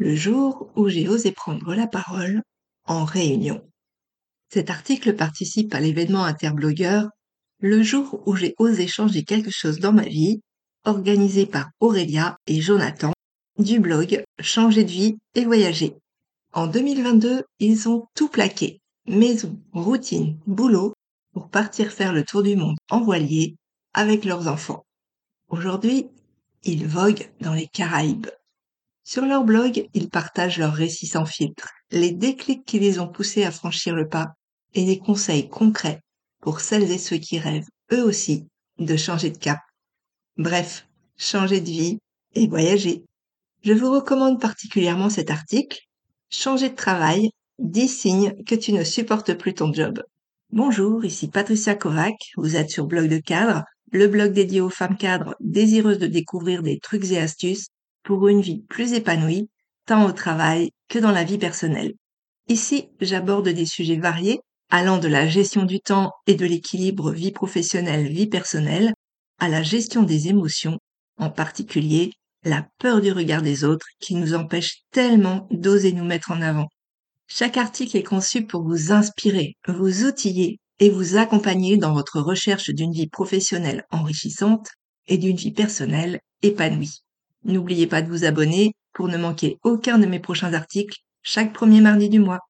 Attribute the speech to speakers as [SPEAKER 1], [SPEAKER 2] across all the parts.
[SPEAKER 1] le jour où j'ai osé prendre la parole en réunion. Cet article participe à l'événement interblogueur Le jour où j'ai osé changer quelque chose dans ma vie, organisé par Aurélia et Jonathan du blog Changer de vie et voyager. En 2022, ils ont tout plaqué, maison, routine, boulot, pour partir faire le tour du monde en voilier avec leurs enfants. Aujourd'hui, ils voguent dans les Caraïbes. Sur leur blog, ils partagent leurs récits sans filtre, les déclics qui les ont poussés à franchir le pas et des conseils concrets pour celles et ceux qui rêvent, eux aussi, de changer de cap. Bref, changer de vie et voyager. Je vous recommande particulièrement cet article, Changer de travail, 10 signes que tu ne supportes plus ton job. Bonjour, ici Patricia Kovac, vous êtes sur Blog de Cadre, le blog dédié aux femmes cadres désireuses de découvrir des trucs et astuces pour une vie plus épanouie, tant au travail que dans la vie personnelle. Ici, j'aborde des sujets variés, allant de la gestion du temps et de l'équilibre vie professionnelle-vie personnelle, à la gestion des émotions, en particulier la peur du regard des autres qui nous empêche tellement d'oser nous mettre en avant. Chaque article est conçu pour vous inspirer, vous outiller et vous accompagner dans votre recherche d'une vie professionnelle enrichissante et d'une vie personnelle épanouie. N'oubliez pas de vous abonner pour ne manquer aucun de mes prochains articles chaque premier mardi du mois.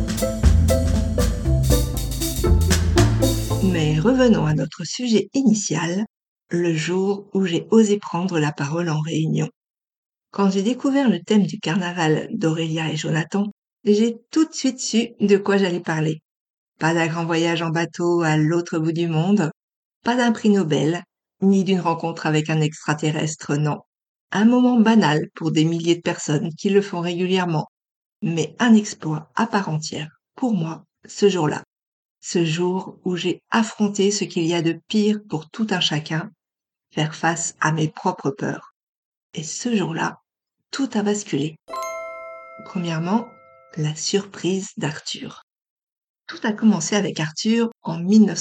[SPEAKER 1] Mais revenons à notre sujet initial, le jour où j'ai osé prendre la parole en réunion. Quand j'ai découvert le thème du carnaval d'Aurélia et Jonathan, j'ai tout de suite su de quoi j'allais parler. Pas d'un grand voyage en bateau à l'autre bout du monde, pas d'un prix Nobel, ni d'une rencontre avec un extraterrestre, non. Un moment banal pour des milliers de personnes qui le font régulièrement, mais un exploit à part entière, pour moi, ce jour-là. Ce jour où j'ai affronté ce qu'il y a de pire pour tout un chacun, faire face à mes propres peurs. Et ce jour-là, tout a basculé. Premièrement, la surprise d'Arthur. Tout a commencé avec Arthur en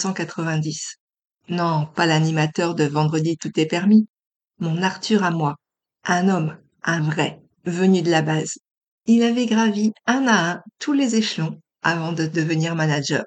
[SPEAKER 1] 1990. Non, pas l'animateur de Vendredi tout est permis. Mon Arthur à moi. Un homme, un vrai, venu de la base. Il avait gravi un à un tous les échelons avant de devenir manager.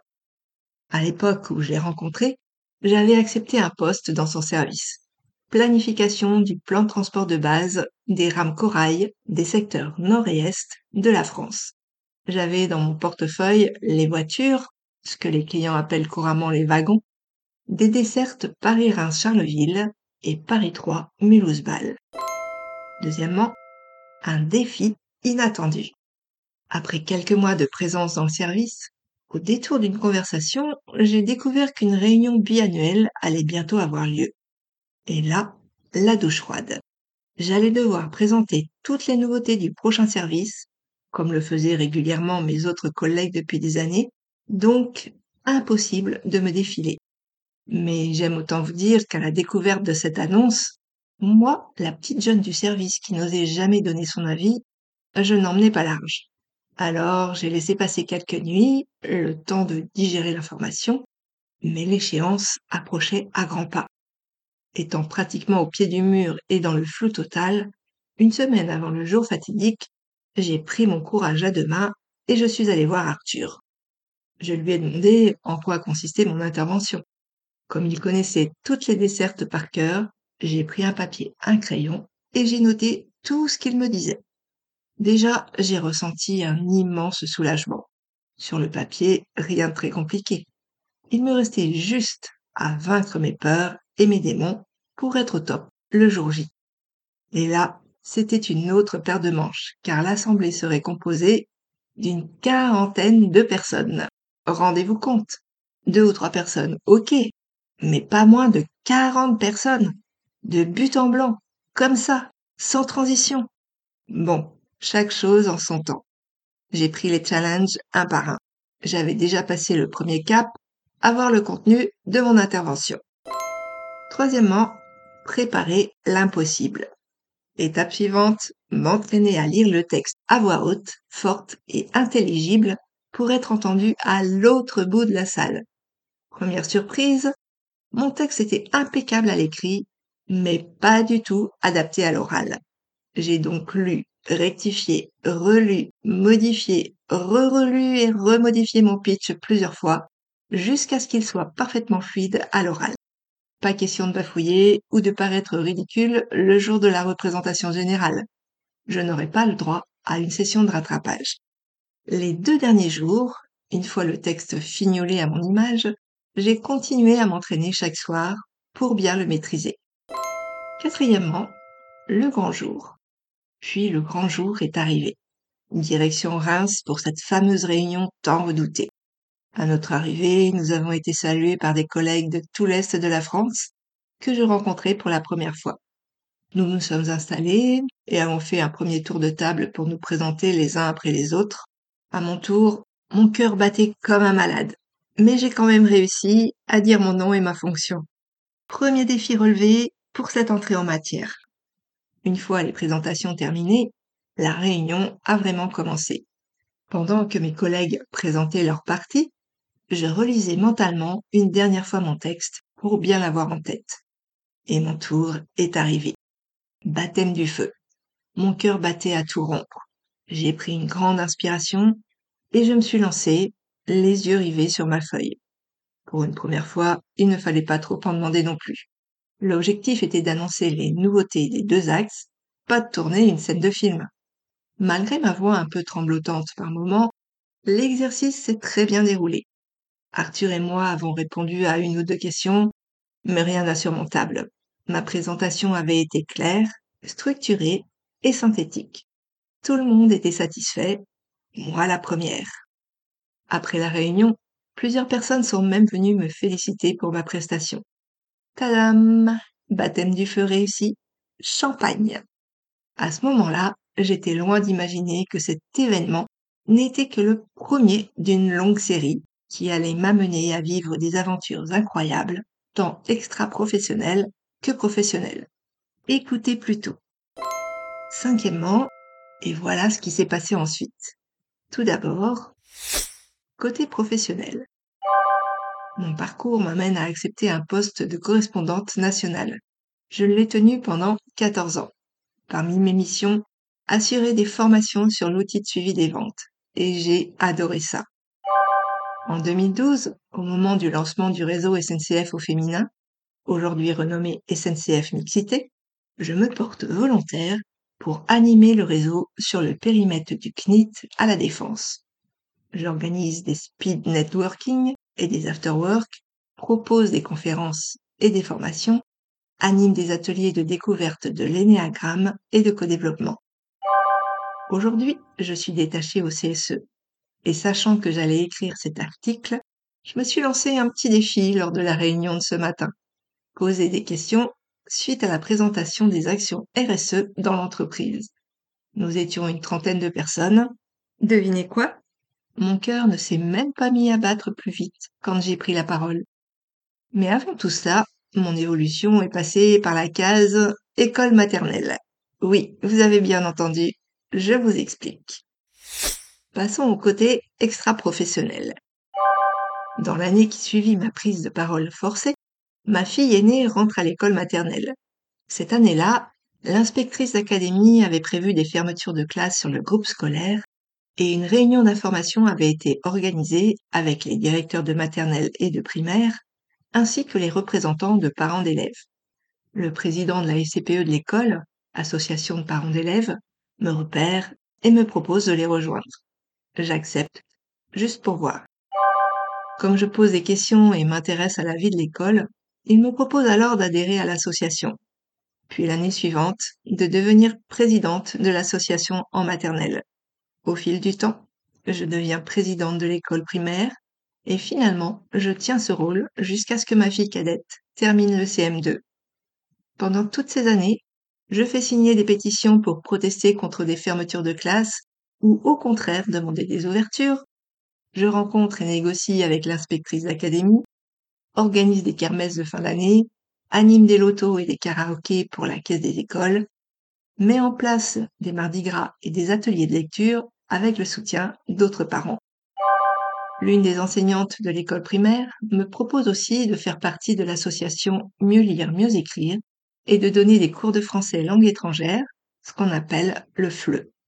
[SPEAKER 1] À l'époque où je l'ai rencontré, j'avais accepté un poste dans son service. Planification du plan de transport de base des rames corail des secteurs nord et est de la France. J'avais dans mon portefeuille les voitures, ce que les clients appellent couramment les wagons, des dessertes Paris-Reims-Charleville et Paris-Troyes Mulhouse-Bâle. Deuxièmement, un défi inattendu. Après quelques mois de présence dans le service, au détour d'une conversation, j'ai découvert qu'une réunion biannuelle allait bientôt avoir lieu. Et là, la douche froide. J'allais devoir présenter toutes les nouveautés du prochain service, comme le faisaient régulièrement mes autres collègues depuis des années, donc impossible de me défiler. Mais j'aime autant vous dire qu'à la découverte de cette annonce, moi, la petite jeune du service qui n'osait jamais donner son avis, je n'emmenais pas large. Alors j'ai laissé passer quelques nuits, le temps de digérer l'information, mais l'échéance approchait à grands pas. Étant pratiquement au pied du mur et dans le flou total, une semaine avant le jour fatidique, j'ai pris mon courage à deux mains et je suis allée voir Arthur. Je lui ai demandé en quoi consistait mon intervention. Comme il connaissait toutes les dessertes par cœur, j'ai pris un papier, un crayon et j'ai noté tout ce qu'il me disait. Déjà, j'ai ressenti un immense soulagement. Sur le papier, rien de très compliqué. Il me restait juste à vaincre mes peurs et mes démons pour être au top le jour J. Et là, c'était une autre paire de manches, car l'assemblée serait composée d'une quarantaine de personnes. Rendez-vous compte, 2 ou 3 personnes, ok, mais pas moins de 40 personnes, de but en blanc, comme ça, sans transition. Bon, chaque chose en son temps. J'ai pris les challenges un par un. J'avais déjà passé le premier cap, avoir le contenu de mon intervention. Troisièmement, préparer l'impossible. Étape suivante, m'entraîner à lire le texte à voix haute, forte et intelligible pour être entendu à l'autre bout de la salle. Première surprise, mon texte était impeccable à l'écrit, mais pas du tout adapté à l'oral. J'ai donc lu rectifié, relu, modifié, re-relu et remodifié mon pitch plusieurs fois, jusqu'à ce qu'il soit parfaitement fluide à l'oral. Pas question de bafouiller ou de paraître ridicule le jour de la représentation générale. Je n'aurai pas le droit à une session de rattrapage. Les 2 derniers jours, une fois le texte fignolé à mon image, j'ai continué à m'entraîner chaque soir pour bien le maîtriser. Quatrièmement, le grand jour. Puis le grand jour est arrivé. Direction Reims pour cette fameuse réunion tant redoutée. À notre arrivée, nous avons été salués par des collègues de tout l'Est de la France que je rencontrais pour la première fois. Nous nous sommes installés et avons fait un premier tour de table pour nous présenter les uns après les autres. À mon tour, mon cœur battait comme un malade, mais j'ai quand même réussi à dire mon nom et ma fonction. Premier défi relevé pour cette entrée en matière. Une fois les présentations terminées, la réunion a vraiment commencé. Pendant que mes collègues présentaient leur partie, je relisais mentalement une dernière fois mon texte pour bien l'avoir en tête. Et mon tour est arrivé. Baptême du feu. Mon cœur battait à tout rompre. J'ai pris une grande inspiration et je me suis lancée, les yeux rivés sur ma feuille. Pour une première fois, il ne fallait pas trop en demander non plus. L'objectif était d'annoncer les nouveautés des 2 axes, pas de tourner une scène de film. Malgré ma voix un peu tremblotante par moments, l'exercice s'est très bien déroulé. Arthur et moi avons répondu à 1 ou 2 questions, mais rien d'insurmontable. Ma présentation avait été claire, structurée et synthétique. Tout le monde était satisfait, moi la première. Après la réunion, plusieurs personnes sont même venues me féliciter pour ma prestation. Tadam! Baptême du feu réussi. Champagne! À ce moment-là, j'étais loin d'imaginer que cet événement n'était que le premier d'une longue série qui allait m'amener à vivre des aventures incroyables, tant extra-professionnelles que professionnelles. Écoutez plutôt. Cinquièmement, et voilà ce qui s'est passé ensuite. Tout d'abord, côté professionnel. Mon parcours m'amène à accepter un poste de correspondante nationale. Je l'ai tenu pendant 14 ans. Parmi mes missions, assurer des formations sur l'outil de suivi des ventes. Et j'ai adoré ça. En 2012, au moment du lancement du réseau SNCF au féminin, aujourd'hui renommé SNCF Mixité, je me porte volontaire pour animer le réseau sur le périmètre du CNIT à La Défense. J'organise des speed networking et des afterwork, propose des conférences et des formations, anime des ateliers de découverte de l'énéagramme et de codéveloppement. Aujourd'hui, je suis détachée au CSE et sachant que j'allais écrire cet article, je me suis lancé un petit défi lors de la réunion de ce matin. Poser des questions suite à la présentation des actions RSE dans l'entreprise. Nous étions une trentaine de personnes. Devinez quoi? Mon cœur ne s'est même pas mis à battre plus vite quand j'ai pris la parole. Mais avant tout ça, mon évolution est passée par la case école maternelle. Oui, vous avez bien entendu, je vous explique. Passons au côté extra-professionnel. Dans l'année qui suivit ma prise de parole forcée, ma fille aînée rentre à l'école maternelle. Cette année-là, l'inspectrice d'académie avait prévu des fermetures de classe sur le groupe scolaire et une réunion d'information avait été organisée avec les directeurs de maternelle et de primaire, ainsi que les représentants de parents d'élèves. Le président de la SCPE de l'école, association de parents d'élèves, me repère et me propose de les rejoindre. J'accepte, juste pour voir. Comme je pose des questions et m'intéresse à la vie de l'école, il me propose alors d'adhérer à l'association. Puis l'année suivante, de devenir présidente de l'association en maternelle. Au fil du temps, je deviens présidente de l'école primaire et finalement, je tiens ce rôle jusqu'à ce que ma fille cadette termine le CM2. Pendant toutes ces années, je fais signer des pétitions pour protester contre des fermetures de classe ou au contraire demander des ouvertures. Je rencontre et négocie avec l'inspectrice d'académie, organise des kermesses de fin d'année, anime des lotos et des karaokés pour la caisse des écoles, met en place des mardis gras et des ateliers de lecture avec le soutien d'autres parents. L'une des enseignantes de l'école primaire me propose aussi de faire partie de l'association Mieux lire, mieux écrire et de donner des cours de français langue étrangère, ce qu'on appelle le FLE.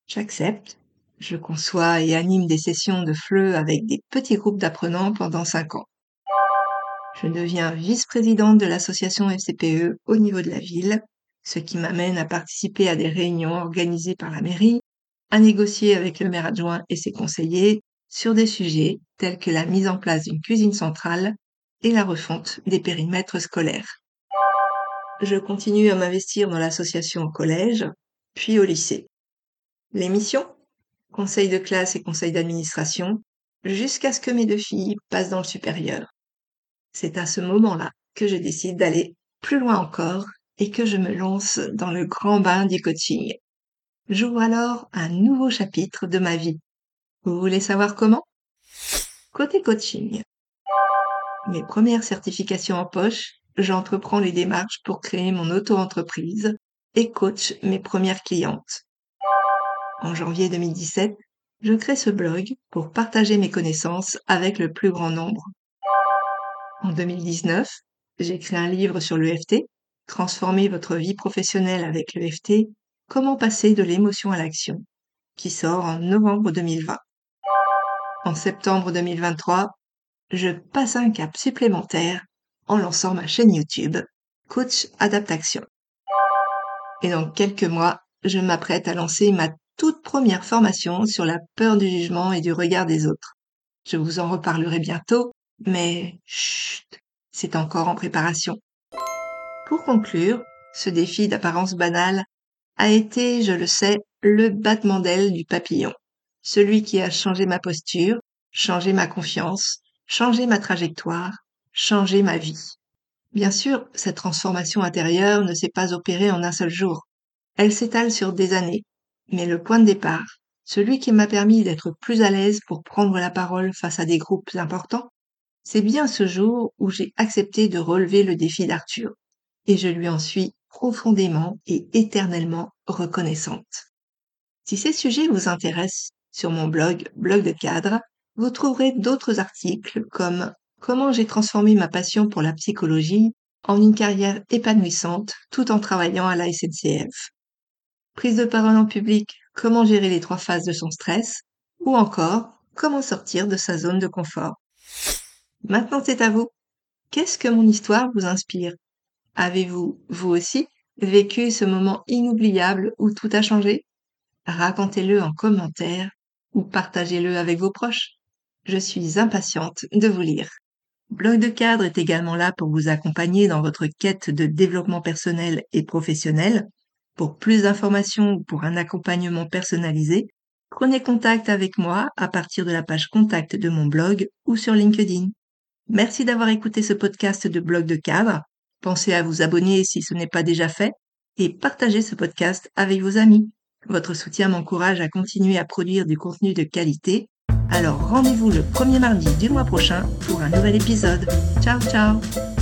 [SPEAKER 1] J'accepte. Je conçois et anime des sessions de FLE avec des petits groupes d'apprenants pendant 5 ans. Je deviens vice-présidente de l'association FCPE au niveau de la ville, ce qui m'amène à participer à des réunions organisées par la mairie, à négocier avec le maire adjoint et ses conseillers sur des sujets tels que la mise en place d'une cuisine centrale et la refonte des périmètres scolaires. Je continue à m'investir dans l'association au collège, puis au lycée. Les missions? Conseil de classe et conseil d'administration, jusqu'à ce que mes 2 filles passent dans le supérieur. C'est à ce moment-là que je décide d'aller plus loin encore et que je me lance dans le grand bain du coaching. J'ouvre alors un nouveau chapitre de ma vie. Vous voulez savoir comment? Côté coaching, mes premières certifications en poche, j'entreprends les démarches pour créer mon auto-entreprise et coach mes premières clientes. En janvier 2017, je crée ce blog pour partager mes connaissances avec le plus grand nombre. En 2019, j'ai créé un livre sur l'EFT, Transformer votre vie professionnelle avec l'EFT, comment passer de l'émotion à l'action, qui sort en novembre 2020. En septembre 2023, je passe un cap supplémentaire en lançant ma chaîne YouTube, Coach Adaptation. Et dans quelques mois, je m'apprête à lancer ma toute première formation sur la peur du jugement et du regard des autres. Je vous en reparlerai bientôt, mais chut, c'est encore en préparation. Pour conclure, ce défi d'apparence banale a été, je le sais, le battement d'aile du papillon. Celui qui a changé ma posture, changé ma confiance, changé ma trajectoire, changé ma vie. Bien sûr, cette transformation intérieure ne s'est pas opérée en un seul jour. Elle s'étale sur des années. Mais le point de départ, celui qui m'a permis d'être plus à l'aise pour prendre la parole face à des groupes importants, c'est bien ce jour où j'ai accepté de relever le défi d'Arthur. Et je lui en suis profondément et éternellement reconnaissante. Si ces sujets vous intéressent, sur mon blog Blog de cadre, vous trouverez d'autres articles comme Comment j'ai transformé ma passion pour la psychologie en une carrière épanouissante tout en travaillant à la SNCF. Prise de parole en public, comment gérer les 3 phases de son stress, ou encore comment sortir de sa zone de confort. Maintenant c'est à vous. Qu'est-ce que mon histoire vous inspire? Avez-vous, vous aussi, vécu ce moment inoubliable où tout a changé? Racontez-le en commentaire ou partagez-le avec vos proches. Je suis impatiente de vous lire. Blog de cadre est également là pour vous accompagner dans votre quête de développement personnel et professionnel. Pour plus d'informations ou pour un accompagnement personnalisé, prenez contact avec moi à partir de la page contact de mon blog ou sur LinkedIn. Merci d'avoir écouté ce podcast de Blog de cadre. Pensez à vous abonner si ce n'est pas déjà fait et partagez ce podcast avec vos amis. Votre soutien m'encourage à continuer à produire du contenu de qualité. Alors rendez-vous le premier mardi du mois prochain pour un nouvel épisode. Ciao ciao!